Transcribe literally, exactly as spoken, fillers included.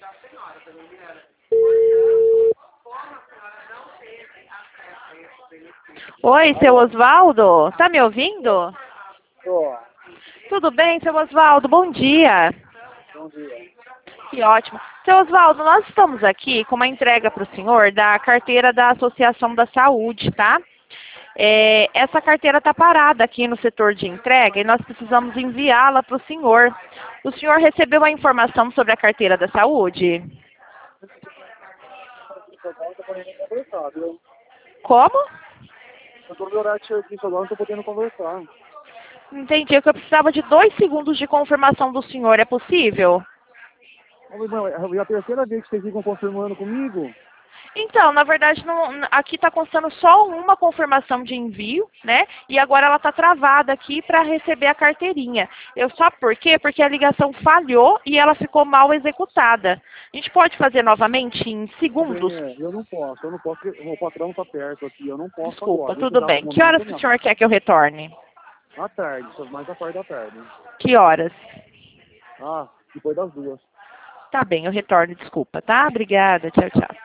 Oi, seu Osvaldo, tá me ouvindo? Tô. Tudo bem, seu Osvaldo? Bom dia. Bom dia. Que ótimo. Seu Osvaldo, nós estamos aqui com uma entrega para o senhor da carteira da Associação da Saúde, tá? É, essa carteira está parada aqui no setor de entrega e nós precisamos enviá-la para o senhor. O senhor recebeu a informação sobre a carteira da saúde? Eu tô podendo conversar, viu? Como? Eu tô no horário de serviço agora, não tô podendo conversar. Entendi, que eu precisava de dois segundos de confirmação do senhor, é possível? Ô, irmão, é a terceira vez que vocês ficam confirmando comigo? Então, na verdade, não, aqui está constando só uma confirmação de envio, né? E agora ela está travada aqui para receber a carteirinha. Eu sabe por quê? Porque a ligação falhou e ela ficou mal executada. A gente pode fazer novamente em segundos? Bem, é, eu não posso, eu não posso, porque o meu patrão tá perto aqui, eu não posso Desculpa, agora. Esse tudo exato bem. Que momento horas que o não. senhor quer que eu retorne? À tarde, mais à parte da tarde. Que horas? Ah, depois das duas. Tá bem, eu retorno, desculpa, tá? Obrigada, tchau, tchau.